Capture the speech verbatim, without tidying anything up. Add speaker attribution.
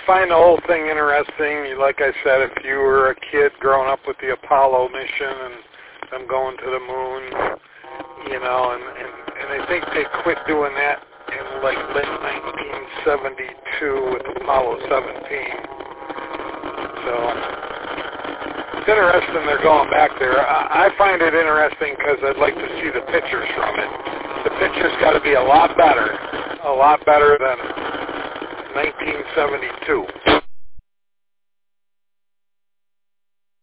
Speaker 1: find the whole thing interesting. Like I said, if you were a kid growing up with the Apollo mission and them going to the moon, you know, and, and, and I think they quit doing that in like late nineteen seventy-two with Apollo seventeen. So it's interesting they're going back there. I, I find it interesting because I'd like to see the pictures from it. The pictures got to be a lot better, a lot better than nineteen seventy-two.